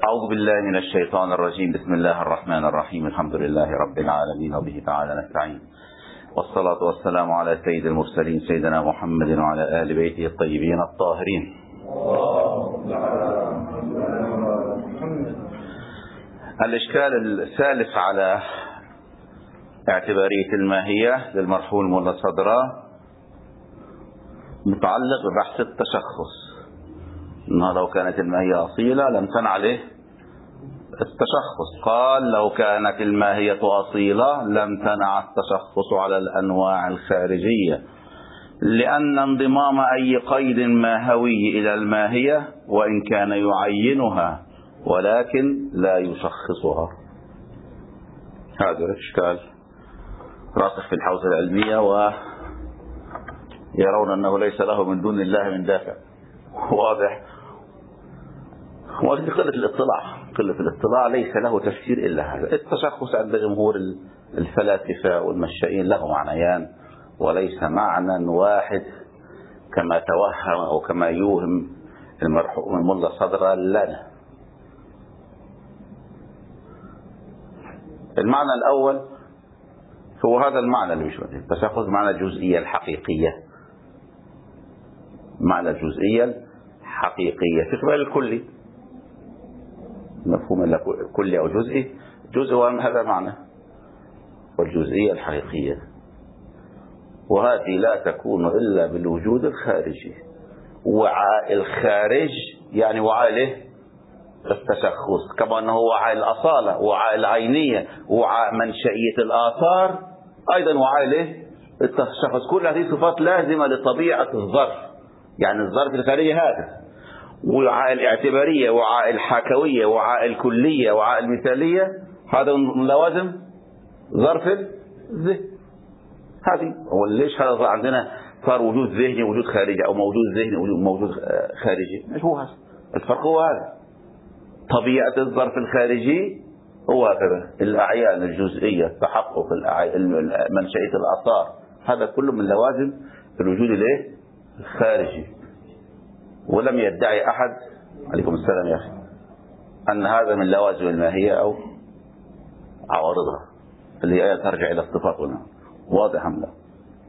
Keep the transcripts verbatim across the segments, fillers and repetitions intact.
أعوذ بالله من الشيطان الرجيم. بسم الله الرحمن الرحيم. الحمد لله رب العالمين وبه تعالى نستعين، والصلاة والسلام على سيد المرسلين سيدنا محمد وعلى آل بيته الطيبين الطاهرين. الإشكال الثالث على اعتبارية الماهية للمرحوم ملا صدرة متعلق ببحث التشخص، إنه لو كانت الماهية أصيلة لم تنع عليه التشخص. قال لو كانت الماهية أصيلة لم تنع التشخص على الأنواع الخارجية، لأن انضمام أي قيد ماهوي إلى الماهية وإن كان يعينها ولكن لا يشخصها. هذا الإشكال راسخ في الحوزة العلمية، ويرون أنه ليس له من دون الله من دافع. واضح. وقلة الاطلاع قلة الاطلاع ليس له تفسير إلا هذا. التشخص عند جمهور الفلاسفة والمشائين له معنيان وليس معنى واحد كما توهم أو كما يوهم المرحوم ملا صدرة لنا. المعنى الأول هو هذا المعنى اللي مش التشخص، معنى الجزئية الحقيقية، معنى الجزئية الحقيقية في قبال الكلي، مفهوم كلي أو جزئي. جزء هذا معنى، والجزئية الحقيقية، وهذه لا تكون إلا بالوجود الخارجي. وعاء الخارج يعني وعاء له التشخص، كما أنه وعاء الأصالة، وعاء العينية، وعاء منشئية الآثار، أيضا وعاء له التشخص. كل هذه صفات لازمة لطبيعة الظرف، يعني الظرف الخارجي هذا. وعاء الاعتبارية، وعاء الحكوية، وعاء الكلية، وعاء المثالية، هذا من لوازم ظرف الذهن. هذه هو ليش هذا عندنا صار وجود ذهني ووجود خارجي، أو موجود ذهني وموجود خارجي. مش هو هذا الفرق، هو هذا طبيعة الظرف الخارجي هو هكذا. الأعيان الجزئية، تحقق منشئية الآثار، هذا كله من لوازم الوجود الايه الخارجي. ولم يدعي أحد، عليكم السلام يا أخي، أن هذا من لوازم الماهية أو عوارضها اللي هي ترجع إلى الصفات هنا. واضح أم لا؟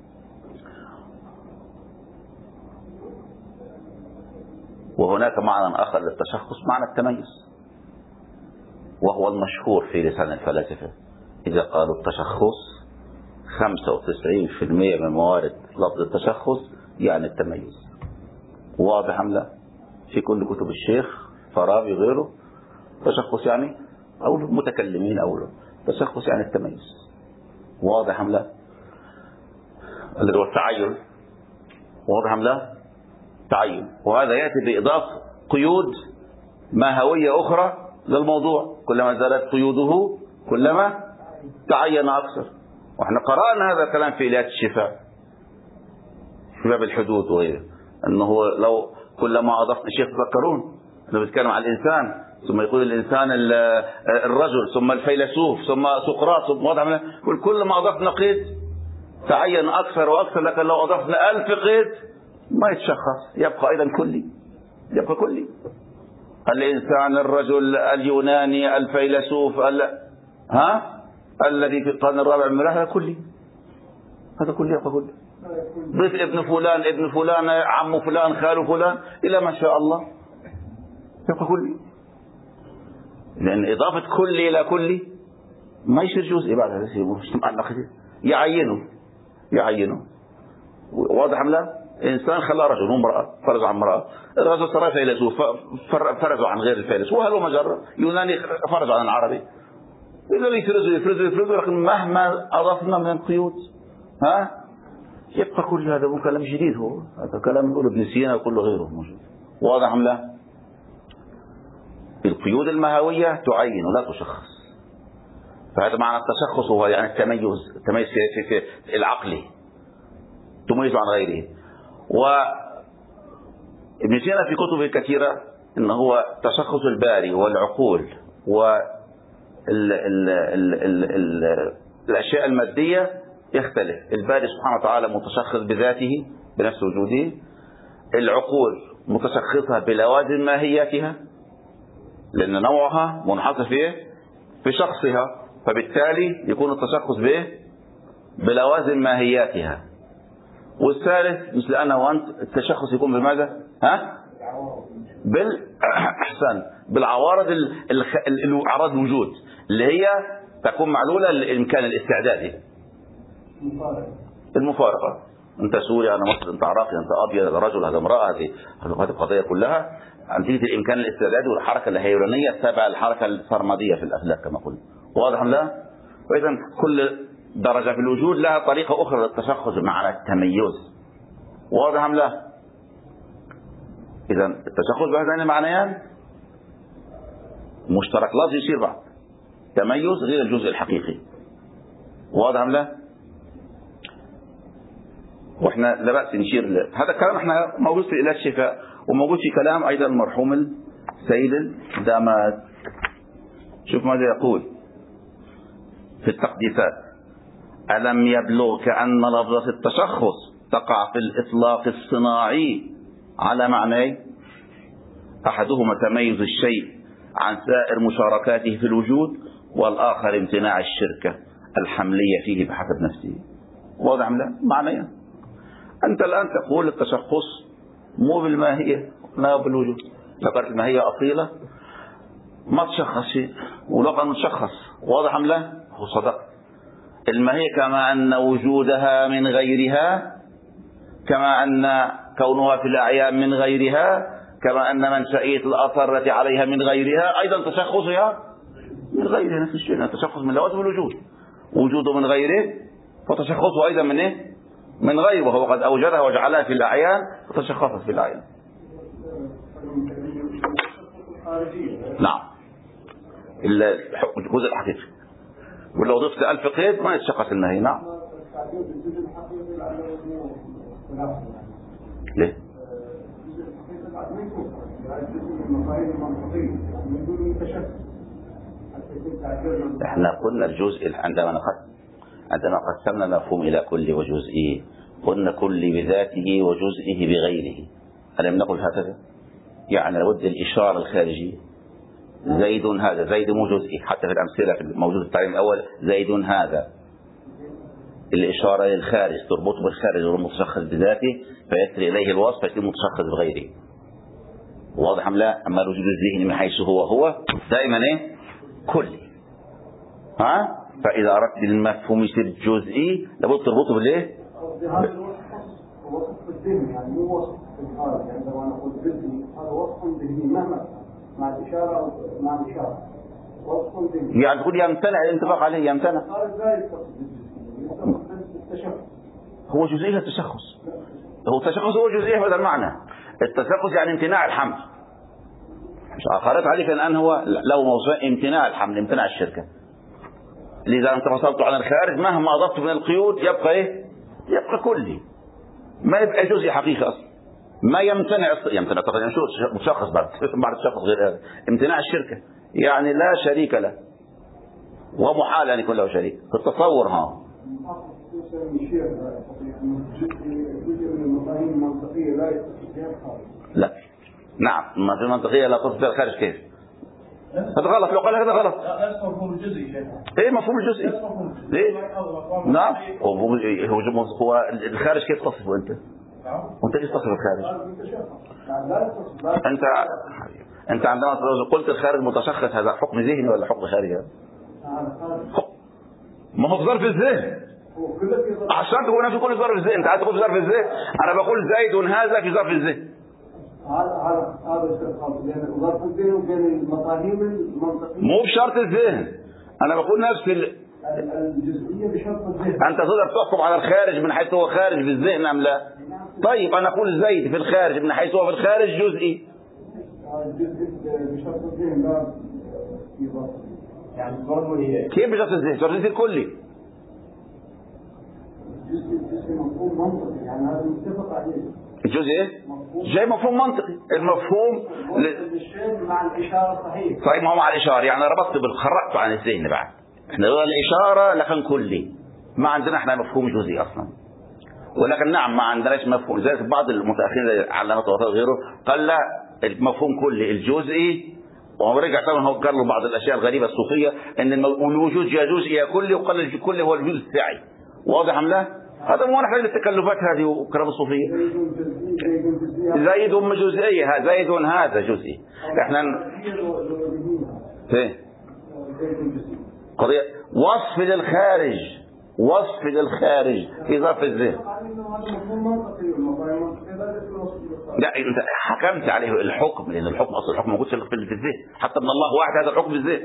وهناك معنى آخر للتشخص، معنى التميز، وهو المشهور في لسان الفلاسفة. إذا قالوا التشخص خمسة وتسعين بالمئة من موارد لفظ التشخص يعني التميز. واضح أم لا؟ في كل كتب الشيخ فارابي غيره تشخص يعني، أو المتكلمين أو تشخص يعني التميز. واضح أم لا؟ الذي هو التعين. واضح أم لا؟ تعين. وهذا يأتي بإضافة قيود ماهوية أخرى للموضوع، كلما زادت قيوده كلما تعين أكثر. وإحنا قرأنا هذا الكلام في إليات الشفاء في باب الحدود وغيره، أنه لو كلما أضفنا الشيخ تذكرون أنه بيتكلم عن الإنسان، ثم يقول الإنسان الرجل، ثم الفيلسوف، ثم سقراط، ثم واضح، كلما أضفنا قيد تعين أكثر وأكثر. لكن لو أضفنا ألف قيد ما يتشخص، يبقى أيضا كلي، يبقى كلي. الإنسان، الرجل، اليوناني، الفيلسوف، ال... ها الذي في القرن الرابع من هذا كلي، هذا كلي، يبقى كلي. ضيف ابن فلان، ابن فلان، عم فلان، خال فلان، إلى ما شاء الله، يبقى كلي. لأن إضافة كلي إلى كلي ما يصير جزء بعد هذا الشيء، يعينه يعينه. واضح أم لا؟ إنسان خلى رجل وامرأة، فرز عن امرأة، الرجل صار فيلسوف فرزوا عن غير الفيلسوف، وهل مجرد يوناني فرزوا عن العربي. إذا يفرزوا يفرزوا يفرزوا، لكن مهما أضفنا من القيود ها يبقى كل هذا. مو كلام جديد، هو هذا كلام يقول ابن سينا وكل غيره موجود. واضح أم لا؟ القيود المهوية تعين ولا تشخص. فهذا معنى التشخص، هو يعني التميز، التميز في, في, في العقل، تميز عن غيره. وابن سينا في كتبه الكثيرة إنه هو تشخص الباري والعقول والأشياء المادية يختلف. الباري سبحانه وتعالى متشخص بذاته بنفس وجوده، العقول متشخصة بلوازم ماهيتها، لأن نوعها منحصر في إيه؟ في شخصها، فبالتالي يكون التشخص بإيه؟ بلوازم ماهياتها. والثالث مثل أنا وأنت التشخص يكون بماذا؟ ها؟ بالأحسن بالعوارض الأعراض الوجود اللي هي تكون معلولة للإمكان الاستعدادي. المفارقة، أنت سوري أنا مصري، أنت عراقي أنت أبيض، هذا رجل هذا امرأة، هذه هذه القضية كلها عن نتيجة الإمكان الاستعدادي والحركة الهيرونية التابعة للحركة السرمدية في الأفلاك كما قلنا. واضح لا؟ وإذا كل درجة في الوجود لها طريقة أخرى للتشخص مع التميز. واضح لا؟ إذا التشخص بهذين المعنيان مشترك لفظي يصير بعض، تميز غير الجزء الحقيقي. واضح لا؟ واحنا لا بأس نشير ل... هذا الكلام احنا موجود في علاج الشفاء، وموجود في كلام ايضا المرحوم السيد الدامات. شوف ماذا يقول في التقديسات: ألم يبلغك أن لفظة التشخص تقع في الإطلاق الصناعي على معنى أحدهما تميز الشيء عن سائر مشاركاته في الوجود، والآخر امتناع الشركة الحملية فيه بحسب نفسه. واضح لا؟ معنى أنت الآن تقول التشخص مو بالماهية لا بالوجود. ذكرت الماهية أصيلة ما تشخص شيء، ولو كان متشخص. واضح لا؟ هو صدق. الماهية كما أن وجودها من غيرها، كما أن كونها في الأعيان من غيرها، كما أن منشئية الأثر التي عليها من غيرها، أيضا تشخصها من غيرها نفس الشيء. التشخص من لوازم الوجود، وجوده من غيره فتشخصه أيضا من إيه؟ من غيره، وهو قد أوجدها وجعلها في الأعيان فتشخصت في الأعيان. نعم الجزء الحقيقي، ولو ضفت ألف قيد ما يتشخص الماهي. نعم. ليه؟ احنا قلنا الجزء عندما نقسم عندما قسمنا المفهوم إلى كل وجزئه قلنا كل بذاته وجزئه بغيره. ألم نقل هكذا؟ يعني لابد الإشارة الخارجية. زيد هذا، زيد مو جزئي، حتى في الأمثلة في الموجود في التعليم الأول زيد هذا، الإشارة للخارج تربطه بالخارج والمتشخص بذاته فيسري إليه الوصف فيصير متشخص بغيره. واضح أم لا؟ أما الوجود الذهني من حيث هو هو دائما إيه؟ كلي. ها؟ فإذا أردت المفهوم يصير جزئي لابد تربطه بالإيه؟ هذا وصف الذهني، يعني مو وصف في الخارج. يعني عندما نقول ذهني هذا وصف ذهني مهما مع الإشارة أو مع الإشارة وصف ذهني. يعني تقول يمتنع الانطباق عليه، يمتنع. الخارج لا يتصل بالتشخص. هو جزئية التشخص. هو التشخص هو جزئية بهذا المعنى. التشخص يعني امتناع الحمل. مش أخرت عليك الآن هو لو موضوع امتناع الحمل، امتناع الشركة. لذا أنت فصلت عن الخارج مهما أضفت من القيود يبقى إيه؟ يبقى كلي، ما يبقى جزء حقيقي أصلا. ما يمتنع يمتنع طبعا يعني شو مشخص بعد بعد الشخص غير هذا. امتناع الشركة يعني لا شريك له، ومحال أن يكون له شريك في التصور. ها لا نعم المفاهيم المنطقية لا تصل بها الخارج. كيف؟ هذا غلط. لو قال هذا غلط. لا ليس مفهوم الجزئي. ايه مفهوم الجزئي؟ ليه؟ نعم هو هو الخارج كيف تصفه انت؟ وانت كيف تصف الخارج؟ انت انت عندما قلت الخارج متشخص هذا حكم ذهني ولا حكم خارجي؟ ما هو في ظرف الذهن. عشان تقول نفسك كل ظرف الذهن. انت عايز تقول في ظرف الذهن، انا بقول زيد هذا في ظرف الذهن. هذا هذا بين ظرف الذهن وبين المفاهيم المنطقية. مو بشرط الذهن، انا بقول نفس ال... الجزئية بشرط الذهن. انت تقدر تحكم على الخارج من حيث هو خارج في الذهن ام لا؟ طيب انا اقول زيد في الخارج من حيث هو في الخارج جزئي. الجزء بشرط الذهن لا في ظرف. يعني ضروري. كيف بشرط الذهن؟ شرط الذهن كلي. الجزء الجزء مفهوم منطقي، يعني هذا متفق عليه. الجزء ايه؟ جاي مفهوم منطقي. المفهوم الشيء مع الإشارة صحيح. طيب ما هو مع الإشارة يعني ربطت بالخرقت عن الذهن بعد. احنا نقول الإشارة لكن كلي، ما عندنا احنا مفهوم جزئي أصلا. ولكن نعم ما عندناش مفهوم. زي بعض المتأخرين علامات وغيره قال لا المفهوم كلي، الجزئي ورجع طبعا هو قال له بعض الاشياء الغريبه الصوفيه ان الوجود جزئي كلي وقال الكل هو الوجود السعي. واضح ام لا؟ هذا مو نحتاج للتكلفات هذه وكلام الصوفيه. زيد جزئيه، زيد هذا جزئي. احنا فين قضيه وصف للخارج، وصف للخارج في ظرف الذهن. لا انت حكمت عليه الحكم، لان الحكم اصل الحكم موجود في الذهن، حتى من الله واحد هذا الحكم بالذهن.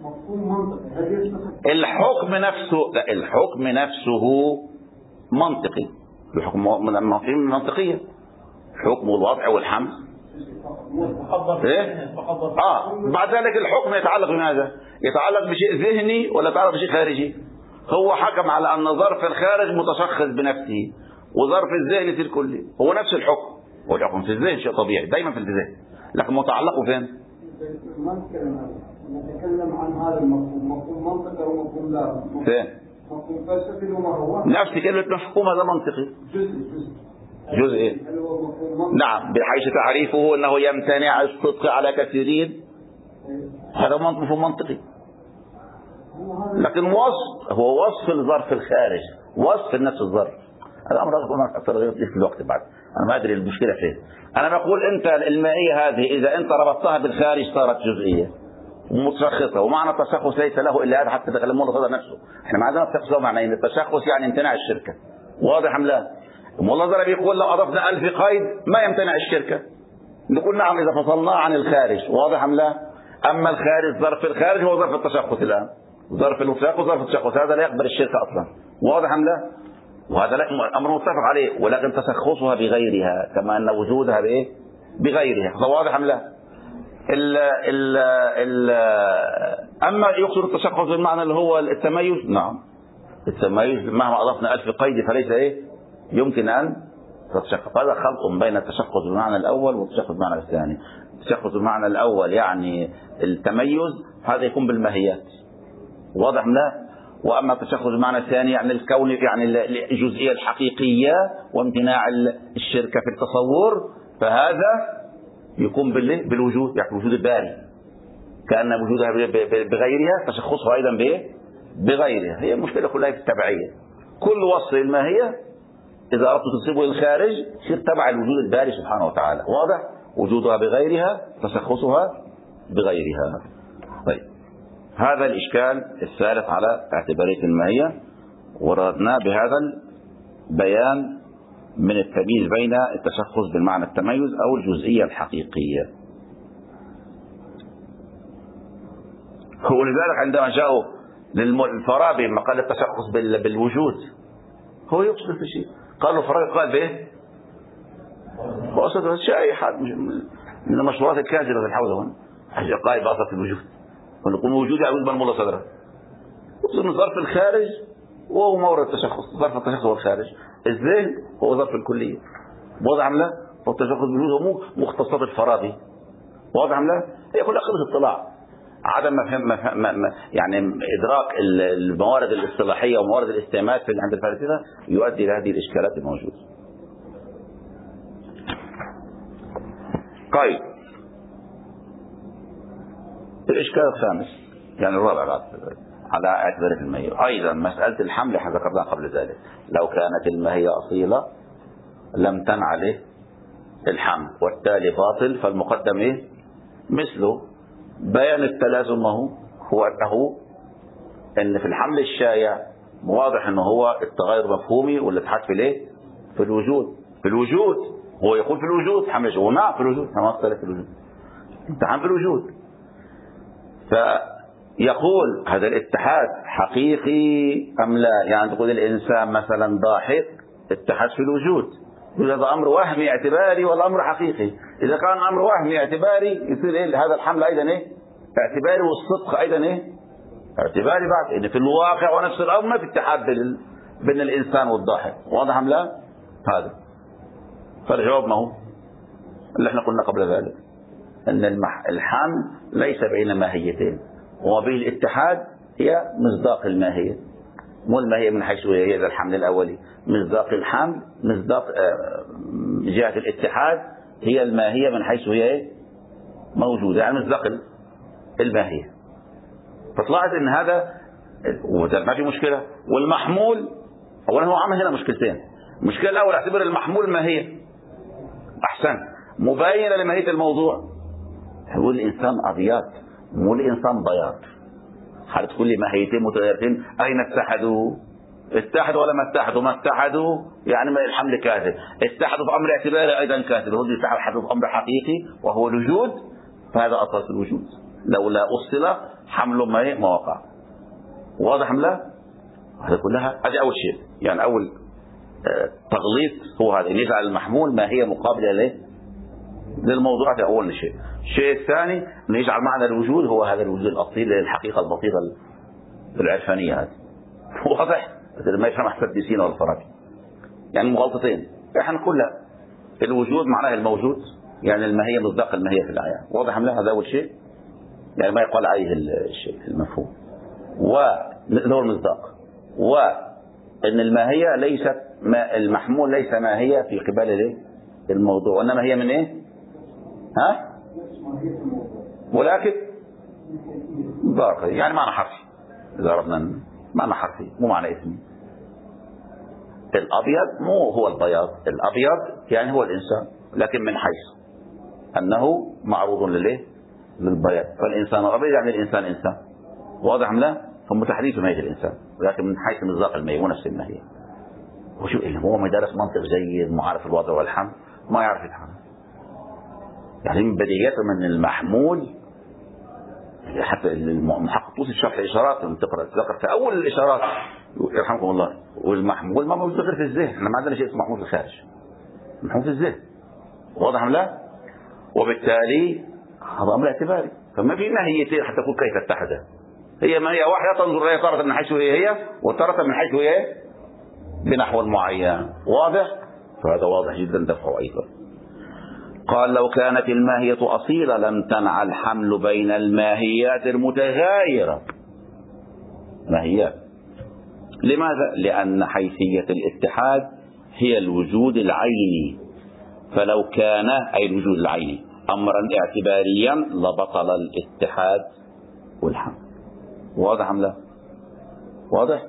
الحكم نفسه، لا الحكم نفسه منطقي، الحكم مفهوم منطقيه، حكم الوضع والحمل. ايه؟ اه بعد ذلك الحكم يتعلق بماذا؟ يتعلق بشيء ذهني ولا يتعلق بشيء خارجي؟ هو حكم على ان ظرف الخارج متشخص بنفسه وظرف الذهن في الكلي، هو نفس الحكم، هو الحكم في الذهن شيء طبيعي دايما في الذهن، لكن متعلقه فين؟ ما نتكلم عنه، نتكلم عن هذا المفهوم، مفهوم منطقي او مفهوم لا فين؟ مفهوم فلسفي وما هو نفس كلمة مفهوم، هذا منطقي جزء جزء جزء نعم، بحيث تعريفه انه يمتنع الصدق على كثيرين، هذا مفهوم منطقي. لكن وصف هو وصف الظرف الخارج، وصف نفس الظرف. هذا امر اكثر في الوقت بعد، انا ما ادري المشكله فين. انا بقول انت المائيه هذه اذا انت ربطتها بالخارج صارت جزئيه متشخصه، ومعنى التشخص ليس له الا هذا حتى تكلموا له هذا نفسه. احنا ما عندنا التشخص معنى ان التشخص يعني امتناع الشركه. واضح ام لا؟ والله ذا بيقول لو اضفنا ألف قيد ما يمتنع الشركه، نقول نعم اذا فصلناه عن الخارج. واضح ام لا؟ اما الخارج ظرف الخارج هو ظرف التشخص الان، ظرف الوثاق وظرف التشخص، هذا لا يقبل الشركه اصلا. واضح ام لا؟ وهذا امر متفق عليه، ولكن تشخصها بغيرها كما ان وجودها بايه؟ بغيرها. واضح ام لا؟ ال ال ال اما يقصد التشخص بالمعنى اللي هو التميز، نعم التميز مهما اضفنا ألف قيد فليس ايه؟ يمكن ان تتشخص. هذا خلط بين التشخص بالمعنى الاول والتشخص بالمعنى الثاني. التشخص بالمعنى الاول يعني التميز، هذا يكون بالماهيات. واضح ام لا؟ واما التشخص بالمعنى الثاني يعني الكون، يعني الجزئيه الحقيقيه وامتناع الشركه في التصور، فهذا يكون بالوجود، يعني وجود الباري، كأن وجودها بغيرها تشخصها أيضا بإيه؟ بغيرها. هي المشكلة كلها في التبعية. كل وصف الماهية إذا أردت تنسبه للخارج يصير تبع الوجود الباري سبحانه وتعالى. واضح؟ وجودها بغيرها تشخصها بغيرها. طيب هذا الإشكال الثالث على اعتبارية الماهية، وردنا بهذا البيان من التمييز بين التشخص بالمعنى التميز أو الجزئية الحقيقية. ولذلك عندما جاءوا للفارابي لما قال التشخص بالوجود هو يقصد في شيء، قالوا الفارابي قال بايه؟ وقصد الشيء أي حد من المشروعات الكاذبة في الحوزة هنا قائد بأصل الوجود، ونقول وجود يعود من مولا صدره، يقصد من ظرف الخارج وهو مورد التشخص. ظرف التشخص هو الخارج، الذهن هو ظرف الكلية. واضح ام لا؟ فالتشخص بالوجود هو مو مختصات الفارابي. واضح ام لا؟ هي كلها قله اطلاع، عدم مفهوم يعني ادراك الموارد الاصطلاحيه وموارد الاستعمال في عند الفلاسفه يؤدي الى هذه الاشكالات الموجوده. طيب الاشكال الخامس يعني الرابع بعد على اعتبار الماهية ايضا مسألة الحمل ذكرناها قبل ذلك. لو كانت الماهية اصيلة لم تنع عليه الحمل والتالي باطل، فالمقدم ايه؟ مثله. بيان التلازم هو هو انه ان في الحمل الشائع واضح انه هو التغير مفهومي والاتحاد في الايه؟ في الوجود. في الوجود هو يقول في الوجود حمل هو نعم في الوجود، ما اختلف في الوجود، امتحان في الوجود. فيقول هذا الاتحاد حقيقي ام لا؟ يعني تقول الانسان مثلا ضاحك، اتحاد في الوجود، هذا امر وهمي اعتباري ولا امر حقيقي؟ اذا كان امر وهمي اعتباري يصير ايه؟ هذا الحمل ايضا ايه؟ اعتباري، والصدق ايضا ايه؟ اعتباري بعد، ان في الواقع ونفس الامر ما في اتحاد بين بين الانسان والضاحك. واضح ام لا؟ هذا فالجواب ما هو اللي احنا قلنا قبل ذلك، ان الحمل ليس بين ماهيتين، وما بين الاتحاد هي مصداق الماهيه، مو الماهيه من حيث هي هذا الحمل الاولي، مصداق الحمل مصداق جهه الاتحاد هي الماهيه من حيث هي موجوده، يعني مصداق الماهية. فطلعت ان هذا ما في مشكلة. والمحمول اولا هو عمل هنا مشكلتين. المشكلة الاول اعتبر المحمول ماهية احسن مباينة لماهية الموضوع. هو الانسان ابيض مو الانسان بياض. حالة كل ماهيتين متغيرتين اين اتحدوا؟ اتحدوا ولا ما اتحدوا؟ ما اتحدوا يعني الحمل كاذب. اتحدوا في امر اعتباري ايضا كاذب. هو اتحدوا في امر حقيقي وهو الوجود، فهذا اساس الوجود. لولا اصل حمل ما وقع. واضح ام لا؟ هذا كلها هذه اول شيء. يعني اول تغليط هو هذا، يجعل المحمول ما هي مقابله له للموضوع. هذا اول شيء. الشيء الثاني انه يجعل معنى الوجود هو هذا الوجود الاصيل للحقيقه البسيطه العرفانيه هذه. واضح؟ ما يفهم احسن بسينا والفرج. يعني مغالطتين. احنا كلها الوجود معناه الموجود، يعني الماهيه مصداق الماهيه في الاعيان. واضح ام لا؟ هذا اول شيء يعني ما يقال عليه الشيء المفهوم. وله المصداق. وان الماهيه ليست ما المحمول ليس ماهيه في قبال الموضوع، وانما هي من ايه؟ ها؟ ولكن باقي يعني معنى حرفي. اذا اردنا معنى حرفي مو معنى اسمي. الابيض مو هو البياض، الابيض يعني هو الانسان، لكن من حيث انه معروض لليه؟ للبياض. فالانسان ابيض يعني الانسان انسان. واضح ام لا؟ هم تحديث ماهيه الانسان، ولكن من حيث مصداق الماهيه مو نفس الماهيه. وشو اللي هو ما درس منطق جيد مو عارف الوضع والحمل ما يعرف يتحمل. يعني من بديهياته من المحمول. حتى المحقق طوسي الشرح الاشارات تقرا تذكر في اول الاشارات يرحمكم الله. والمحمول ما موجود غير في الذهن. احنا ما عندنا شيء اسمه محمول في الخارج. محمول في الذهن. واضح ام لا؟ وبالتالي هذا امر اعتباري. فما في ماهيتين حتى تقول كيف اتحدا. هي ماهيه واحده تنظر اليها تارة من حيث هي هي وتارة من حيث هي بنحو معين. واضح؟ فهذا واضح جدا دفعه ايضا. قال لو كانت الماهية أصيلة لم تنع الحمل بين الماهيات المتغايرة. ماهيات. لماذا؟ لأن حيثية الاتحاد هي الوجود العيني. فلو كان أي الوجود العيني أمرا اعتباريا لبطل الاتحاد والحمل. واضح أم لا؟ واضح؟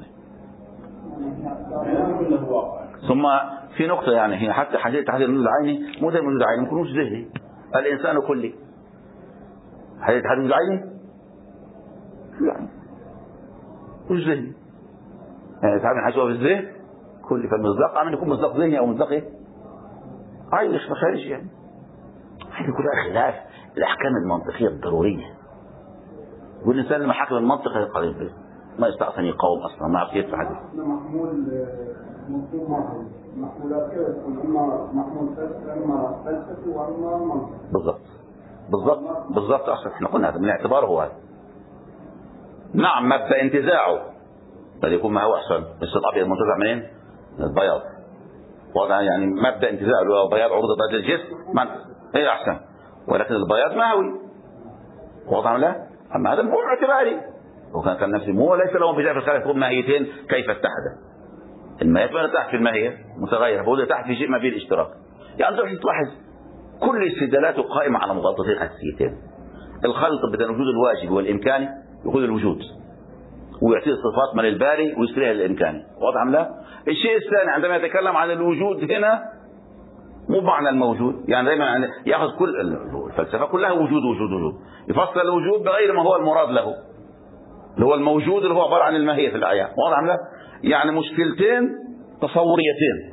ثم في نقطة يعني هي حتى حديث تحديد الوجود العيني مو دائما الوجود العيني، ممكن وجود ذهني. الإنسان كلي. حديث تحديد الوجود العيني شو يعني؟ وجود ذهني. يعني تعرف من حيث هو في الذهن كلي. فالمصداق عم يكون مصداق ذهني أو مصداق إيه؟ عيني مش خارجي يعني. هذه كلها خلاف الأحكام المنطقية الضرورية. والإنسان لما حكم المنطق قريب ما يستطيع أن يقاوم أصلا ما يعرف يدفع هذا. محمول مفهوم محمولات كذا تكون اما محمول فلسفي اما فلسفي واما منطقي. بالضبط بالضبط بالضبط. اصلا احنا قلنا هذا من الاعتبار هو هذا. نعم مبدا انتزاعه بل يكون ما هو احسن. بس الابيض منتزع منين؟ من البياض. وضع يعني مبدا انتزاعه اللي هو بياض عروض بياض الجسم من ايه احسن. ولكن البياض ماوي. وضع لا. اما هذا مو اعتباري. وكان كان نفسه مو ليس له انفجار في الخارج. تكون ماهيتين كيف اتحدا. الماهيات ما تحت في الماهيه متغيره. بقول تحت في شيء ما فيه الاشتراك. يعني تلاحظ كل استدلالاته قائمه على مغالطتين اساسيتين. الخلط بين الوجود الواجب والامكاني يقول الوجود ويعطيه الصفات من الباري ويسريها للامكاني. واضح ام لا؟ الشيء الثاني عندما يتكلم عن الوجود هنا مو معنى الموجود. يعني دائما ياخذ كل الفلسفه كلها وجود وجود وجود. يفسر الوجود بغير ما هو المراد له اللي هو الموجود اللي هو عباره عن الماهيه في الاعيان. واضح ام لا؟ يعني مشكلتين تصوريتين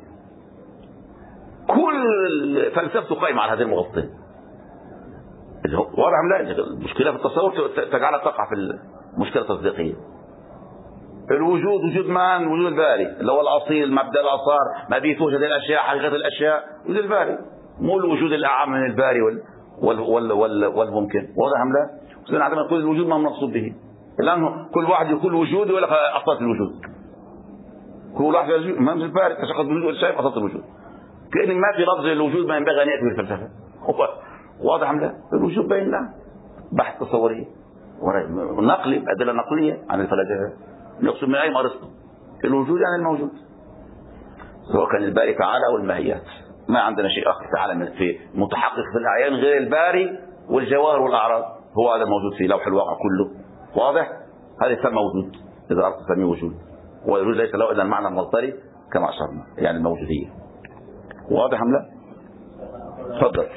كل فلسفته قائمه على هذه المغالطتين. واضح ام لا؟ المشكله في التصور تجعلها تقع في المشكله التصديقيه. الوجود وجود من؟ وجود الباري اللي هو الاصيل مبدا الاثار ما به توجد الاشياء حقيقه الاشياء وجود الباري مو الوجود الاعم من الباري وال وال وال وال والممكن. واضح ام لا؟ وصلنا عندما نقول الوجود ما المقصود به لانه كل واحد يقول وجود ولا اصل الوجود. كل واحد ما من الباري تشخص بالوجود شايف اصل الوجود. كأن ما في لفظ الوجود ما ينبغي ان ياتي بالفلسفه. واضح ام لا؟ الوجود بين الله بحث تصوري ونقلي ادله نقليه عن الفلاسفه. نقصد من اي ارسطو الوجود يعني الموجود سواء كان الباري تعالى او الماهيات. ما عندنا شيء اخر تعالى في متحقق في الاعيان غير الباري والجواهر والاعراض. هو هذا موجود في لوح الواقع كله، واضح؟ هذا يسمى وجود إذا أردت تسميه وجود، والوجود ليس له إلا المعنى المصدري كما أشرنا، يعني الموجودية. واضح أم لا؟ تفضل.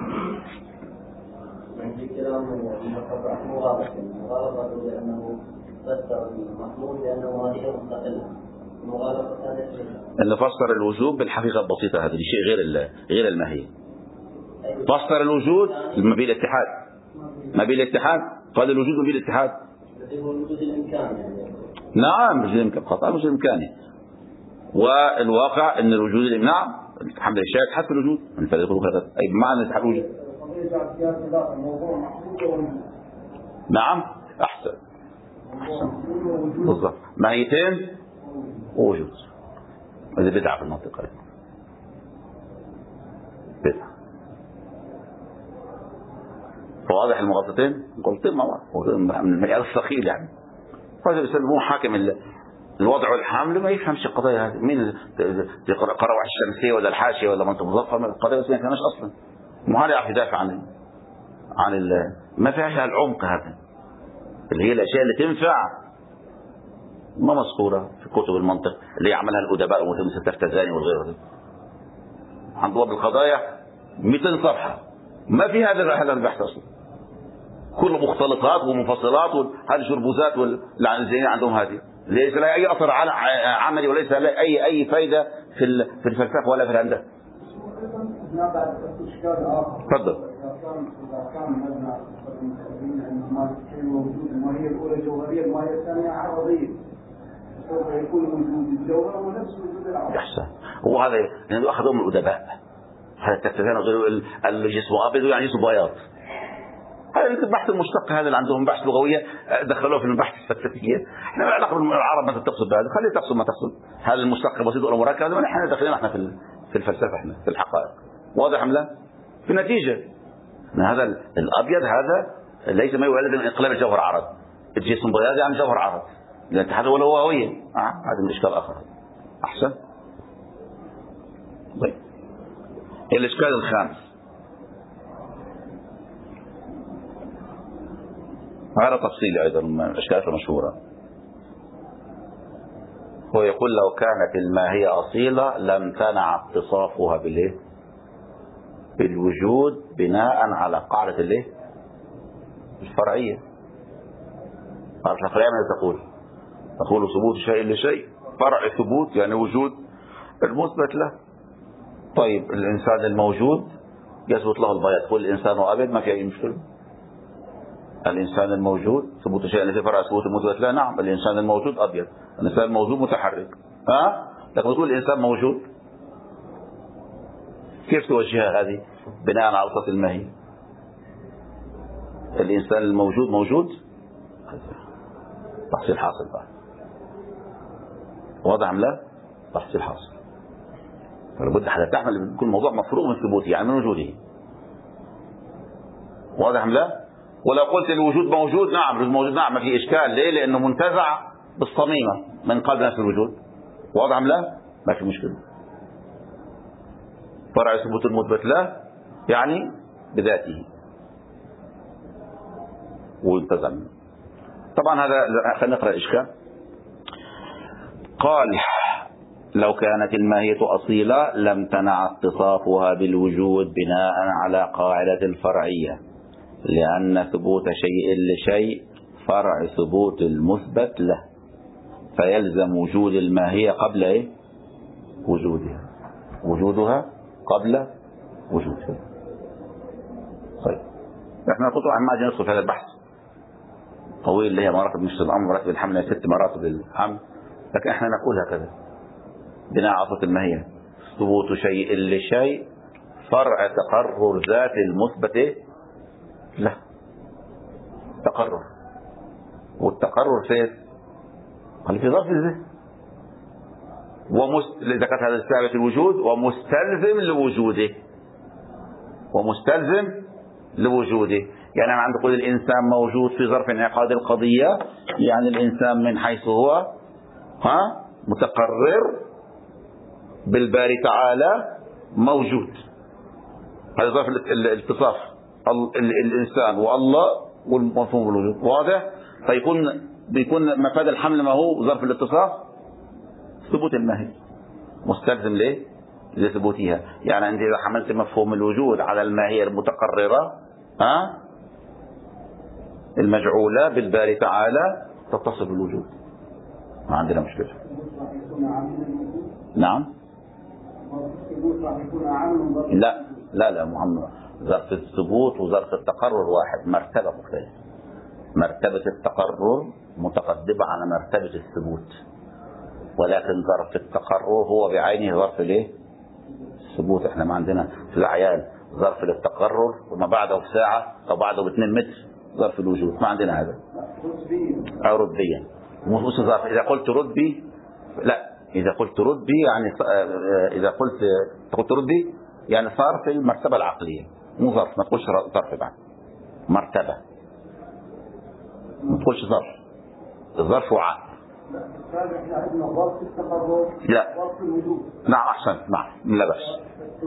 في كلام مغالطة مغالطة لأنه فسر المحمول لأنه ماهية مستقلة. المغالطة الثانية أنه فسر الوجود بالحقيقة البسيطة، هذه شيء غير غير الماهية. فسر الوجود ما بين الاتحاد، ما بين الاتحاد، قال الوجود ما بين الاتحاد. هو الوجود الإمكاني يعني. نعم مش الإمكان، خطأ مش الإمكاني. والواقع أن الوجود الإمناع الحمد لله الشاهد حتى الوجود من فريق هذا أي بمعنى الاتحاد الوجود. نعم أحسن بالضبط، ماهيتين ووجود. هذه بدعة في المنطقة، بدعة. فواضح المغالطتين غلطين مع بعض من المعيار الثقيل يعني. هذا يسموه حاكم الوضع والحمل ما يفهمش القضايا هذه، مين يقرأ قراءة الشمسية ولا الحاشية ولا منطق مظفر، القضايا ما كانش أصلا، ما هذا يعرف يدافع عن عن ال... ما فيهاش العمق هذا اللي هي الأشياء اللي تنفع ما مذكورة في كتب المنطق اللي يعملها الأدباء مثل التفتزاني والغيره. عن ضوابط القضايا مئتين صفحة ما في هذا هذا البحث أصلا، كله مختلطات ومنفصلات وهذه شربوزات والزين عندهم هذه ليس لها أي أثر عملي وليس لها أي أي فائدة في في الفلسفة ولا في الهندسة. تفضل. إذا كان مبنى المتقدمين أن الماهيتين موجود، الماهية الأولى جوهرية، الماهية الثانية عرضية، سوف يكون وجود الجوهر ونفس وجود العرض. يحسن. هو هذا يعني أخذهم من الأدباء، هذا التكتيكان غير الجسم أبيض يعني جسم بياض. هذا البحث المشتق هذا اللي عندهم بحث لغوية دخلوه في البحث الفلسفية. احنا ما علاقة بالعرب ما تقصد بهذا، خليه تقصد ما تقصد. هذا المشتق بسيط ولا مركب هذا احنا داخلين احنا في في الفلسفة، احنا في الحقائق. واضح ام لا؟ في النتيجة هذا الأبيض هذا ليس ما يولد من انقلاب الجوهر عرض، الجسم بياض يعني جوهر عرض، الاتحاد ولا هو هوية. آه. هذا من إشكال آخر. أحسن. طيب الإشكال الخامس هذا تفصيلي أيضا من الأشكالات المشهورة. هو يقول لو كانت الماهية أصيلة لم تنع اتصافها بالإيه؟ بالوجود بناء على قاعدة الإيه؟ الفرعية. قاعدة الفرعية ماذا تقول؟ تقول ثبوت شيء لشيء، فرع ثبوت يعني وجود المثبت له. طيب الإنسان الموجود يثبت له البياض، تقول الإنسان أبيض ما في أي مشكلة. الإنسان الموجود ثبوت شيء الذي فرع ثبوت المثبت لا، نعم الإنسان الموجود أبيض، الإنسان الموجود متحرك. ها لكن تقول الإنسان موجود، كيف توجهها هذه بناء على صفة الماهية؟ الإنسان الموجود موجود تحصيل حاصل بقى. واضح ام لا؟ تحصيل حاصل. فلابد حتى تحمل يكون الموضوع مفروغ من ثبوته يعني من وجوده. واضح ام لا؟ ولو قلت الوجود موجود، نعم الوجود موجود، نعم ما في إشكال. ليه؟ لأنه منتزع بالصميمة من قلب نفس الوجود. واضح ام لا؟ ما في مشكلة. فرع ثبوت المثبت له يعني بذاته وانتزع منه. طبعا هذا خلينا نقرأ الإشكال. قال لو كانت الماهية أصيلة لم تنع اتصافها بالوجود بناء على قاعدة الفرعية، لأن ثبوت شيء لشيء فرع ثبوت المثبت له، فيلزم وجود الماهية قبل إيه؟ وجودها، وجودها قبل وجودها. طيب احنا طبعا ما ندخل في هذا البحث طويل اللي هي مراتب نفس الأمر، مراتب الحمل ست مراتب الحمل، لكن احنا نقول هكذا بناء على صفة الماهية: ثبوت شيء لشيء فرع تقرر ذات المثبت له. تقرر، والتقرر فين؟ قال في ظرف الذهن، ومست... إذا كانت هذا ثابت الوجود ومستلزم لوجوده، ومستلزم لوجوده. يعني أنا عندي أقول الإنسان موجود في ظرف انعقاد القضية، يعني الإنسان من حيث هو ها متقرر بالباري تعالى موجود. هذا ظرف الاتصاف، الإنسان والله والمفهوم بالوجود. واضح؟ فيكون بيكون مفاد الحمل ما هو ظرف الاتصاف ثبوت الماهية مستلزم ليه؟ لثبوتها. يعني أنت إذا حملت مفهوم الوجود على الماهية المتقررة ها المجعولة بالباري تعالى تتصف بالوجود، ما عندنا مشكلة. نعم. لا لا لا محمد، ظرف الثبوت وظرف التقرر واحد، مرتبة مختلفة. مرتبة التقرر متقدمة على مرتبة الثبوت، ولكن ظرف التقرر هو بعينه ظرف الايه؟ الثبوت. احنا ما عندنا في الأعيان ظرف للتقرر وما بعده بساعة أو بعده باثنين متر ظرف الوجود، ما عندنا هذا. أو رديا، مش ظرف. إذا قلت ردي لا، إذا قلت ردي يعني إذا قلت قلت ردي يعني صار في المرتبة العقلية، مو ظرف. ما تقولش ظرف بعد، مرتبة. ما تقولش ظرف. الظرف هو عقل. لا نعم أحسن، نعم لا بأس.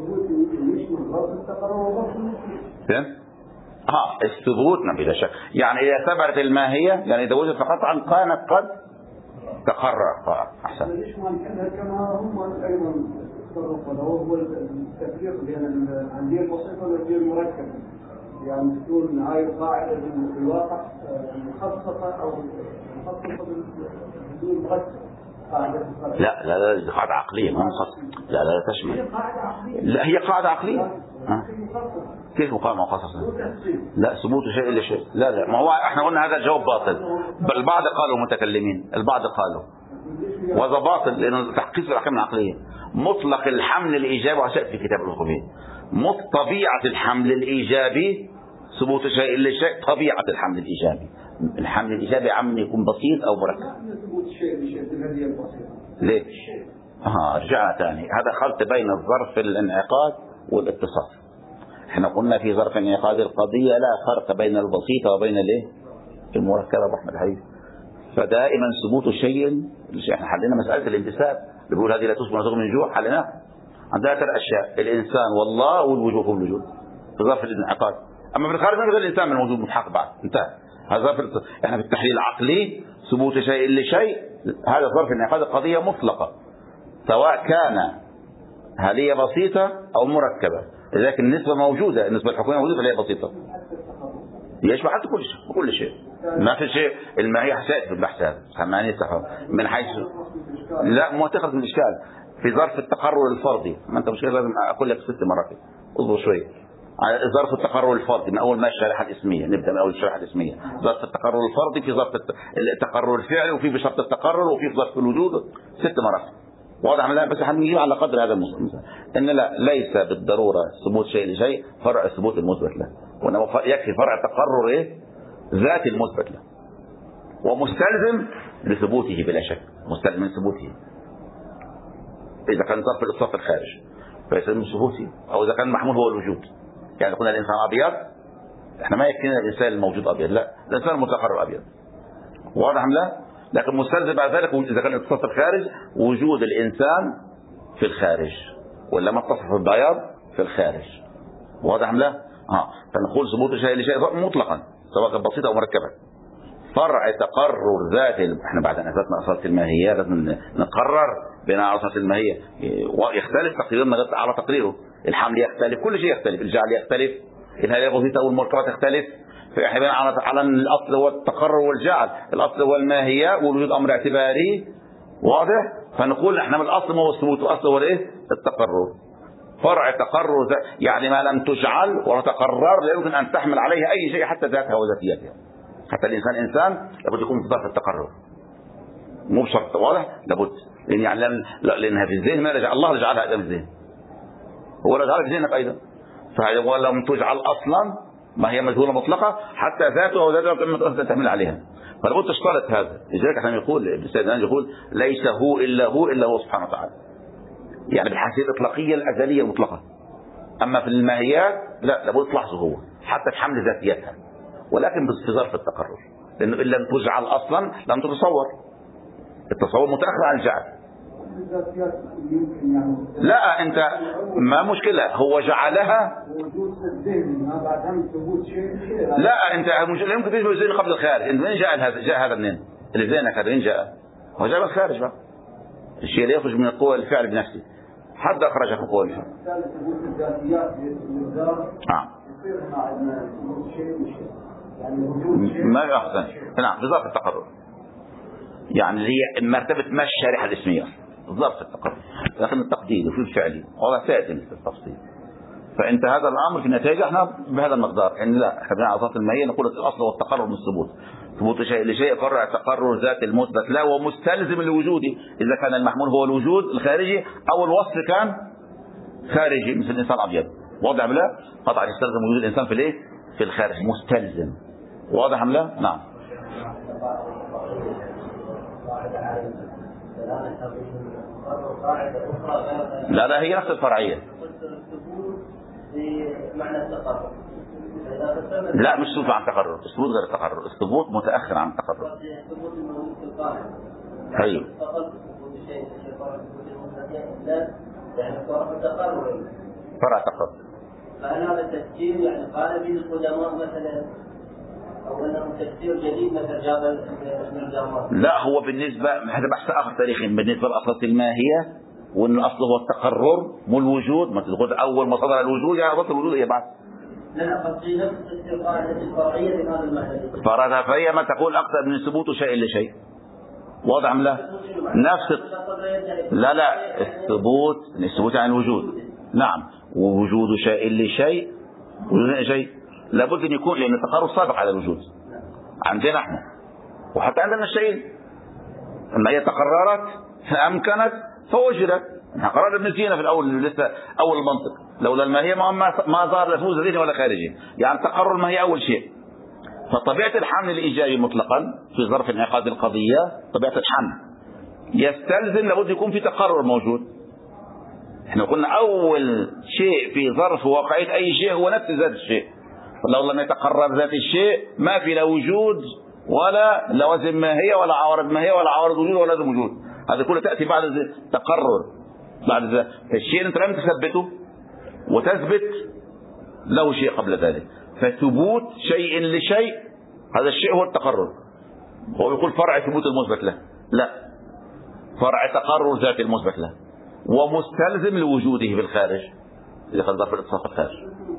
فهم؟ ها الثبوت نعم بلا شك. يعني إذا ثبتت الماهية، يعني إذا وجدت قطعا كانت قد تقرر. أحسن. كما هم أيضا هو التفريق بين العملية البسيطة والعملية المركبة. يعني تكون هاي القاعدة في الواقع مخصصة أو مخصصة بدون مركب. لا لا لا دي قاعدة عقلية ما مخصصة. لا لا تشمل. لا هي قاعدة عقلية. أه؟ كيف مقام مخصصة؟ لا ثبوت شيء إلا شيء. لا لا ما هو احنا قلنا هذا الجواب باطل، بل البعض قالوا متكلمين، البعض قالوا وهذا باطل لأنه تحقيق الأحكام العقلية. مطلق الحمل الإيجابي وشيء في كتاب الأصوليين. مط طبيعة الحمل الإيجابي ثبوت شيء إلا شيء. طبيعة الحمل الإيجابي، الحمل الإيجابي عم يكون بسيط أو مركب. ليه؟ ها رجعنا ثاني، هذا خلط بين الظرف الانعقاد والاتصال. احنا قلنا في ظرف انعقاد القضية لا فرق بين البسيطة وبين الايه؟ المركبة بأحمد الحديث. فدائما ثبوت الشيء، احنا حلينا مسألة الانتساب اللي بيقول هذه لا تصبر نصيب من جوع، حليناها. عندنا ثلاث أشياء، الإنسان والله والوجود والوجود في ظرف الانعقاد. أما في الخارج غير الإنسان من موجود متحقق بعد انتهى. هذا ظرف. احنا في التحليل العقلي ثبوت شيء لشيء، هذا ظرف انعقاد القضية مطلقة سواء كان هل هي بسيطة أو مركبة. لذلك النسبة موجودة، النسبة الحكومية موجودة فهي بسيطة. يشبه حتى كل شيء كل شيء. ما في شيء الماهية حساسة في البحث هذا من حيث لا ما تخرج من الإشكال. في ظرف التقرر الفردي ما أنت مش لازم أقول لك ست مرات اصبر شوية. ظرف التقرر الفردي من أول ما الشريحة الاسمية، نبدأ من أول الشريحة الاسمية. ظرف التقرر الفردي، في ظرف التقرر الفعلي، وفي بشرط التقرر، وفي ظرف الوجود. ست مرات واضح. لا بس هنجيب على قدر هذا المثال ان لا ليس بالضروره ثبوت شيء لشيء فرع الثبوت المثبت له، وانما يكفي فرع تقرر ايه؟ ذات المثبت له، ومستلزم لثبوته بلا شك، مستلزم لثبوته. اذا كان ظرف الاتصاف الخارج فيسلم ثبوته، او اذا كان محمول هو الوجود. يعني قلنا الانسان ابيض، احنا ما يكفينا الانسان الموجود ابيض، لا الانسان المتقرر ابيض. واضح ام لا؟ لكن مستلزم بعد ذلك إذا كان اتصاف في الخارج وجود الإنسان في الخارج، ولا ما اتصف بالبياض في الخارج. واضح أم لا؟ اه فنقول ثبوت شيء لشيء مطلقا سواء كان بسيط أو مركبا. فرع تقرر ذات احنا بعد أن أثبتنا أصالة الماهية لازم نقرر بناء على أصالة الماهية. يختلف تقريرنا على تقريره، الحمل يختلف، كل شيء يختلف، الجعل يختلف، الهيئة البسيطة والمركبة تختلف. فاحنا على على الاصل هو التقرر والجعل، الاصل هو الماهيه والوجود امر اعتباري. واضح؟ فنقول احنا من الاصل ما هو الثبوت، الاصل هو الايه؟ التقرر. فرع تقرر يعني ما لم تجعل ولا تقرر لا يمكن ان تحمل عليه اي شيء حتى ذاتها وذاتيتها. حتى الانسان انسان لابد يكون في ظرف التقرر، مو بشرط. واضح؟ لابد لان يعني لانها في الذهن ما رجع الله رجعلها في الذهن، هو رجعلها في ذهنك ايضا. فهو لم تجعل اصلا ما هي مجهولة مطلقة حتى ذاته أو ذاته تحمل عليها، فلابد تشترط هذا. لذلك احنا يقول السيدنا يقول ليس هو إلا هو إلا هو سبحانه وتعالى، يعني بالحيثية الإطلاقية الأزلية المطلقة. أما في الماهيات لا، لابد تلاحظه هو حتى تحمل ذاتيتها، ولكن في ظرف التقرر، لأنه إن لم تجعل أصلا لم تتصور. التصور متأخر عن الجعل، الذاتيات يمكن يعني لا أنت ما مشكلة، هو جعلها وجود الذهن ما بعد هم ثبوت شيء شيء. لا أنت مش يمكن تجيب الذهن قبل الخارج. أنت منين جاء هذا؟ جاء هذا منين؟ اللي في ذهنك هذا منين جاء؟ هو جاء من الخارج بقى. الشيء اللي يخرج من القوة الفعل بنفسه حد أخرجه من قوة الفعل. ثبوت الذاتيات للذات نعم. يصير مع ثبوت شيء وشيء. يعني وجود شيء. ما أحسن. نعم بظرف التقرر. يعني هي مرتبة ما الشارحة الاسمية ظرف التقرر، لكن التقدير وفي الفعل وهذا سيأتي في التفصيل. فانت هذا الامر في النتيجه احنا بهذا المقدار ان لا احنا بناء على اساس الماهيه نقول الاصل هو التقرر من الثبوت. ثبوت شيء لشيء فرع تقرر ذات المثبت لا ومستلزم لوجوده اذا كان المحمول هو الوجود الخارجي او الوصف كان خارجي مثل الانسان ابيض. واضح ام لا؟ قطعا يستلزم وجود الانسان في الايه؟ في الخارج مستلزم. واضح ام لا؟ نعم. لا لا هي نفس الفرعيه. معنى التقرر. لا مش ثبوت عن تقرر، الثبوت غير التقرر، الثبوت متأخر عن التقرر. ثبوت الموجود في القاعدة. ايوه. ثبوت الشيء الشيء فرع ثبوت المثبت لا يعني فرع التقرر. فرع تقرر. فهل هذا تفسير يعني قال به القدماء مثلا او انه تفسير جديد مثل جاب ابن الجامع؟ لا هو بالنسبة هذا بحث آخر تاريخي بالنسبة لأصل الماهية وأن الأصل هو التقرر مو الوجود. ما تقول أول ما صدر الوجود يعني أصل الوجود هي بعد. لا قصدي نفس القاعدة الفرعية في هذا المحل. فرضها فهي ما تقول أكثر من ثبوت شيء لشيء. واضح أم لا؟ نفس لا لا الثبوت الثبوت عن الوجود. نعم ووجود شيء لشيء وجود شيء لابد أن يكون لأن التقرر سابق على الوجود عندنا احنا وحتى عندنا الشيء لما هي تقررت فأمكنت فوجدت. احنا قررنا ابن سينا في الأول لسه أول المنطق لولا الماهية ما ما ظهر لا فوز ذهني ولا خارجي يعني تقرر الماهية أول شيء. فطبيعة الحمل الإيجابي مطلقا في ظرف انعقاد القضية طبيعة الحمل يستلزم لابد يكون في تقرر موجود. احنا قلنا أول شيء في ظرف واقعية أي شيء هو نفس ذات الشيء. لو لم يتقرر ذات الشيء ما في لا وجود ولا لوازم ماهية ولا عوارض ماهية ولا عوارض وجود ولا لازم وجود. هذا كله تأتي بعد تقرر بعد ذلك. الشيء أنت لم تثبته وتثبت له شيء قبل ذلك. فثبوت شيء لشيء هذا الشيء هو التقرر. هو يقول فرع ثبوت المثبت له لا فرع تقرر ذات المثبت له ومستلزم لوجوده في الخارج إذا كان ظرف الاتصاف الخارج.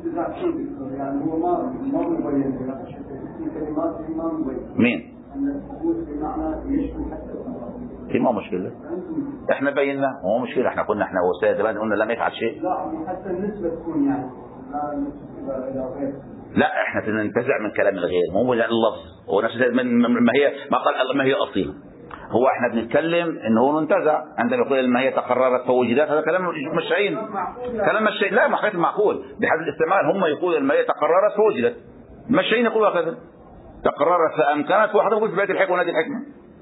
يعني هو ما ما مبين في كلمات ما مبين. مين؟ أن الثبوت بمعنى يشمل حتى في ما مشكلة احنا بينا هو مشكلة احنا قلنا احنا وسائل زمان قلنا لم يفعل شيء. لا حتى النسبة تكون يعني لا نسبة إلى غير. لا احنا بننتزع من كلام الغير مو يعني اللفظ هو نفس من ما هي ما قال الله ما هي اصيله. هو احنا بنتكلم ان هو ننتزع عندما يقول ما هي تقررت فوجدت هذا كلام مش عين كلام مش لا ما حكايه المعقول بحد الاستعمال هم يقولوا ما هي تقررت فوجدت مش عين يقولوا هكذا تقررت فامكنت واحد يقول في بيت الحكمه ونادي الحكمه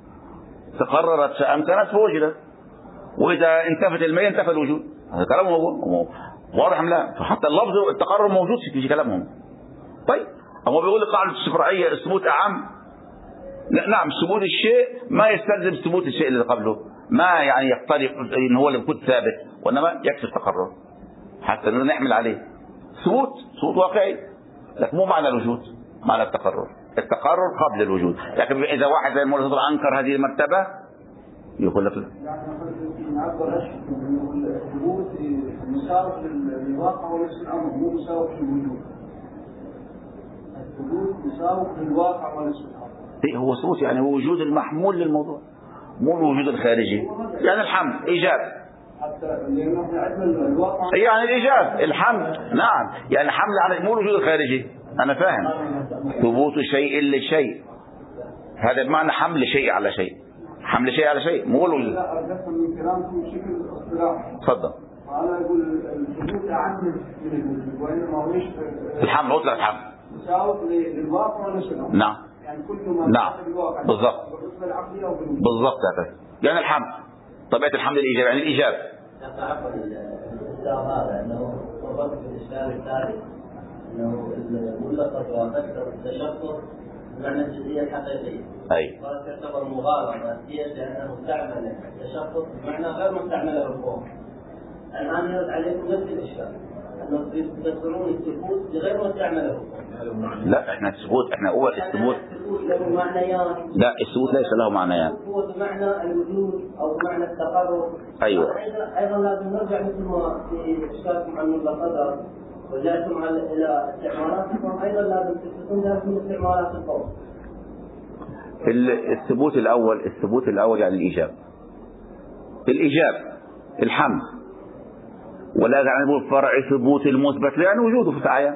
تقررت فامكنت فوجدت واذا انتفت المية انتفى الوجود. هذا كلام هو واضح ام لا؟ فحتى اللفظ التقرر موجود في كلامهم. طيب هو بيقول القاعده الشفرعيه الثبوت اعم. نعم ثبوت الشيء ما يستلزم ثبوت الشيء اللي قبله ما يعني يقتضي ان هو اللي يكون ثابت وانما يكفي التقرر حتى نحمل عليه ثبوت ثبوت واقعي لكن مو معنى الوجود معنى التقرر. التقرر قبل الوجود لكن اذا واحد زي المولى انكر هذه المرتبه يقول لك لا. يعني نعبر اشهر انه الثبوت مساوي للواقع وليس الامر مو مساوي للوجود. الثبوت مساوي للواقع وليس الامر. هو ثبوت يعني هو وجود المحمول للموضوع مو الوجود الخارجي يعني الحمد ايجاب حتى لانه احنا عندنا الواقع يعني الايجاب الحمد نعم يعني حمل على مو الوجود الخارجي. انا فاهم ثبوت شيء لشيء هذا بمعنى حمل شيء على شيء حمل شيء على شيء مو الوجود. لا افهم من كلامكم بشكل اصطلاحي. تفضل. انا اقول الثبوت اعم من الوجود وانما هو الحمل اطلق الحمل مساوي للواقع وليس الامر. نعم يعني كل ما نعم بالضبط بالضبط هكذا يعني الحمد طبيعة الحمد الإيجاب يعني الإيجاب. عفوا الإسلام هذا أنه مرتبط في الإسلام الثالث أنه الملقط ومكتب التشفر بمعنى الجزئية الحقيقية. أي. وتعتبر مغالطة مادية لأنه استعمل التشخص بمعنى غير مستعملة بالقوة. الآن يرد عليكم نفس الإشكال. أنه تفسرون الثبوت لغير مستعملة بالقوة. لا احنا الثبوت احنا اول الثبوت له معنيان. لا الثبوت ليس له معنيان. هو بمعنى الوجود او بمعنى التقرر. ايوه. ايضا لازم نرجع مثل ما في اشكالكم عن القدر ورجعتم الى استعمالاتكم ايضا لازم تثبتون ذلك من استعمالات القول. الثبوت الاول الثبوت الاول يعني الايجاب. الايجاب الحمل ولا يعني نقول فرع ثبوت المثبت لان وجوده في العيان.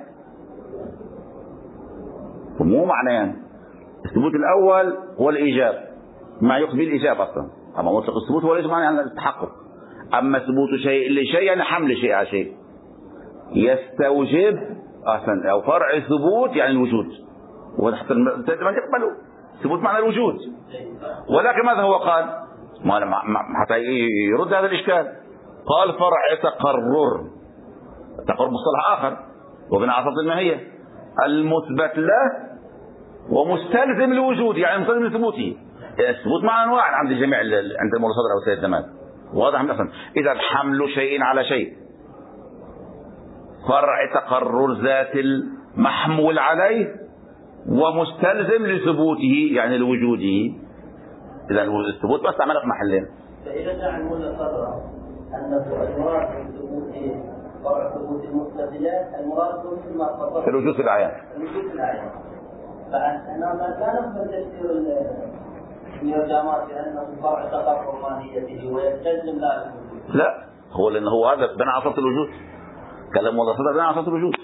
مو معنيان. الثبوت الاول هو الايجاب ما يقبل الايجاب اصلا. اما مطلق الثبوت هو ليس معنى التحقق. اما ثبوت شيء لشيء يعني حمل شيء على شيء يستوجب اصلا او فرع ثبوت يعني الوجود. وحتى ما يقبله ثبوت معنى الوجود. ولكن ماذا هو قال؟ ما حتى يرد هذا الاشكال قال فرع تقرر. تقرر مصطلح اخر وبناء على الماهيه المثبت له ومستلزم لوجود يعني مستلزم لثبوته. الثبوت معنى واحد عند الجميع عند المولى صدر او سيد زمان واضح مثلا. اذا حمل شيء على شيء فرع تقرر ذات المحمول عليه ومستلزم لثبوته يعني لوجوده. اذا الثبوت بس عمله في محلين. فاذا جاء المولى صدر انه المراد من ثبوته فرع ثبوت المثبتات المراد مثل ما تفضلت الوجود في الاعيان. الوجود في الاعيان. فأنا ما كان من تفسير النيوجامات بأنه فرع تقرر ماهيته ويستلزم ذلك. لا هو لأن هو هذا بنى على أساس الوجود. كلام والله صدق بنى على أساس الوجود.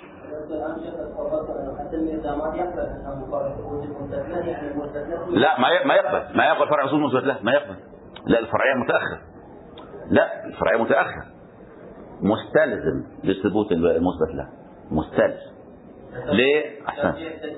لا ما ما يقبل ما يقبل فرع أصول مثبت له ما يقبل. لا الفرعية متأخر. لا الفرعية متأخر. مستلزم للثبوت المثبت له مستلزم. ليه؟ أحسن.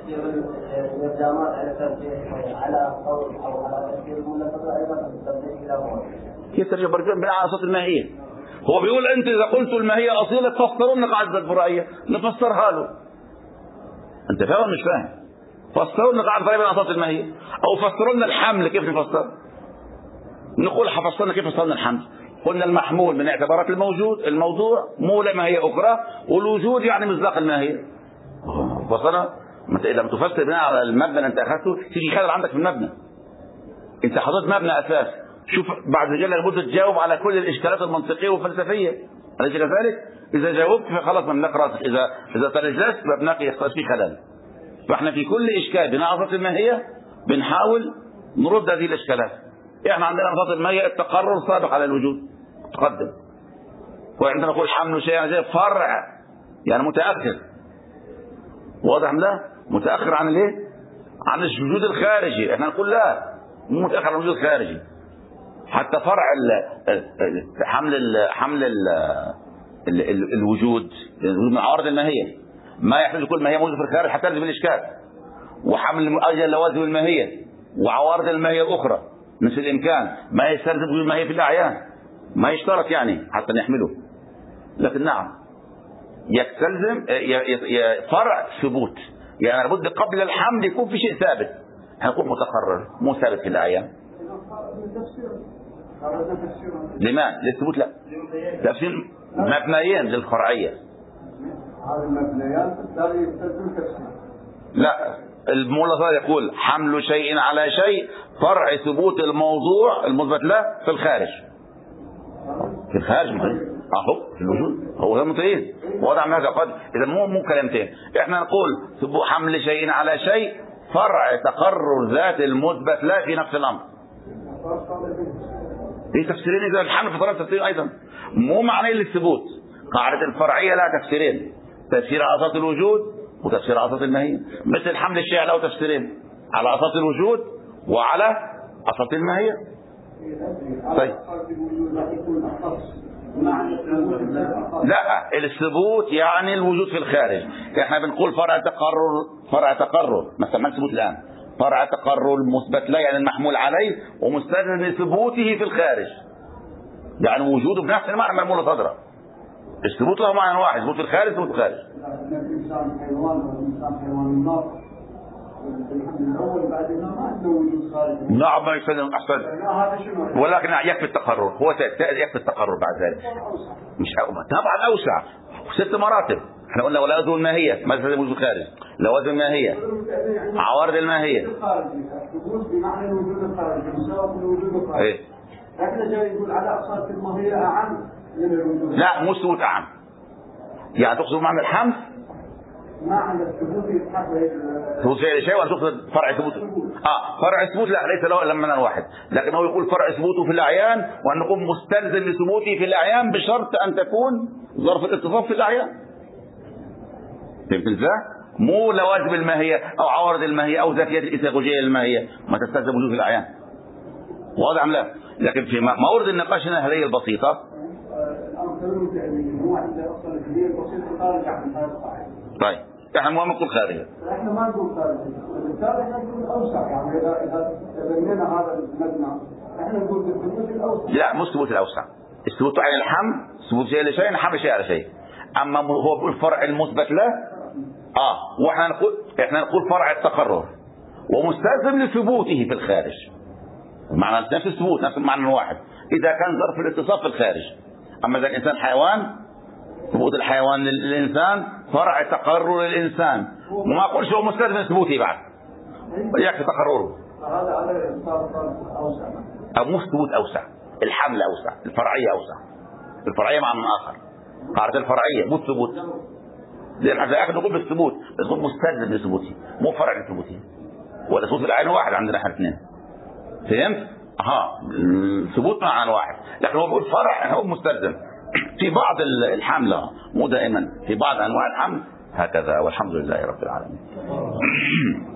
كيف ترجع برجع بناء على صوت الماهية؟ هو بيقول أنت إذا قلت الماهية أصيلة تفسرون قاعدة الفرعية نفسرها له. أنت فاهم مش فاهم؟ فسروا لنا قاعدة الفرعية بناء صوت الماهية أو فسروا لنا الحمل كيف نفسر؟ نقول حفظنا كيف فسرنا الحمل؟ قلنا المحمول من اعتبارات الموجود الموضوع مو لماهية أخرى والوجود يعني مصداق الماهية. وصلنا لما تفسر بناء على المبنى اللي انت اخذته تيجي خلل عندك في المبنى. انت حطيت مبنى اساس شوف بعد ذلك لابد تجاوب على كل الاشكالات المنطقيه والفلسفيه. اليس كذلك؟ اذا جاوبت فخلاص مبناك راسخ. اذا اذا تلجلست مبناك يحصل فيه خلل. فاحنا في كل اشكال بناء على صوت الماهيه بنحاول نرد هذه الاشكالات. احنا عندنا صوت الماهيه التقرر سابق على الوجود تقدم. وعندنا نقول حمل شيء زي فرع يعني متاخر. واضح لا متاخر عن الايه؟ عن الوجود الخارجي. احنا نقول لا مو متاخر عن الوجود الخارجي. حتى فرع ال حمل ال حمل ال ال ال الوجود من عوارض الماهيه ما يحتاج كل ماهيه موجوده في الخارج حتى يلزم الاشكال. وحمل اجل لوازم الماهيه وعوارض الماهيه الاخرى نفس الامكان ما يستلزم وجود الماهيه في الاعيان ما يشترط يعني حتى نحمله. لكن نعم يستلزم فرع ثبوت يعني لابد قبل الحمل يكون في شيء ثابت. هنقول متقرر مو ثابت في الاعيان. لماذا؟ للثبوت لا. تفسير مبنيين للفرعيه. هذه المبنيات بالتالي يستلزم تفسير. لا المولى صار يقول حمل شيء على شيء فرع ثبوت الموضوع المثبت له في الخارج. في الخارج اهو في الوجود هو ده متين وضع من هذا قد اذا مو مو كلمتين. احنا نقول ثبوت حمل شيء على شيء فرع تقرر ذات المثبت لا في نفس الامر. في تفسيرين اذا الحمل في طرف تفسير ايضا مو معنى للثبوت. قاعده الفرعيه لها تفسيرين تفسير على اساس الوجود وتفسير على اساس الماهيه. مثل حمل الشيء له تفسيرين على اساس الوجود وعلى اساس الماهيه. طيب لا الثبوت يعني الوجود في الخارج. احنا بنقول فرع تقرر فرع تقرر مثلا ما ثبوت الان فرع تقرر المثبت لا يعني المحمول عليه ومستلزم لثبوته في الخارج يعني وجوده بنفس المعنى مرمول صدره. الثبوت له معنى واحد ثبوت في الخارج ثبوت في الخارج. من اول بعد ما عنده وجود خارجي. نعم ما يسلم احسن. هذا شنو؟ ولكن يكفي التقرر، هو يكفي التقرر بعد ذلك. مش طبعا اوسع، ست مراتب. احنا قلنا ولا وزن الماهيه، ما لازم وجود خارج، لوازم الماهيه، عوارض الماهيه. الثبوت بمعنى الوجود الخارجي مساوي للوجود الخارجي. ايه؟ لكن جاي يقول على اقساط الماهيه اعم من الوجود. لا مو ثبوت اعم. يعني تقصد معنى الحمل؟ معنى الثبوت يتحقق ثبوت شيء ولا تقصد فرع ثبوت؟ اه فرع ثبوت لا ليس له الا معنى واحد، لكن هو يقول فرع ثبوته في الاعيان وان نكون مستلزم لثبوته في الاعيان بشرط ان تكون ظرف الاتصاف في الاعيان. فهمت ازاي؟ مو لوازم الماهيه او عوارض الماهيه او ذاتيات الايثاغوجيه للماهيه ما تستلزم وجود في الاعيان. واضح ام لا؟ لكن في مورد النقاش هنا هذه البسيطه. الامر يعني هو عند اصل الكبير البسيط خارج عن هذا القاعده. طيب احنا مو نقول خارجه. احنا ما نقول خارجه، بالتالي احنا نقول اوسع، يعني اذا اذا تبنينا هذا المبنى احنا نقول بالثبوت الاوسع. لا مو الثبوت الاوسع، الثبوت على الحمل، ثبوت شيء لشيء، الحمل شيء على شيء. اما هو بيقول فرع المثبت له اه واحنا نقول احنا نقول فرع التقرر ومستلزم لثبوته في الخارج. معنى نفس الثبوت نفس المعنى واحد اذا كان ظرف الاتصاف في الخارج. اما اذا الانسان حيوان ثبوت الحيوان للانسان فرع تقرر للانسان، وما اقولش هو مستلزم لثبوته بعد يكفي تقرره. هذا هذا صار صار اوسع. او مو ثبوت اوسع، الحمل اوسع، الفرعيه اوسع. الفرعيه معنى اخر، قاعده الفرعيه مو الثبوت. لان في الاخر نقول بالثبوت بس هو مستلزم لثبوته مو فرع لثبوته. ولا ثبوت العين واحد عندنا احنا اثنين. فهمت؟ ها الثبوت معنى واحد، لكن هو بيقول فرع هو مستلزم في بعض الحمل، مو دائما، في بعض انواع الحمل هكذا. والحمد لله رب العالمين.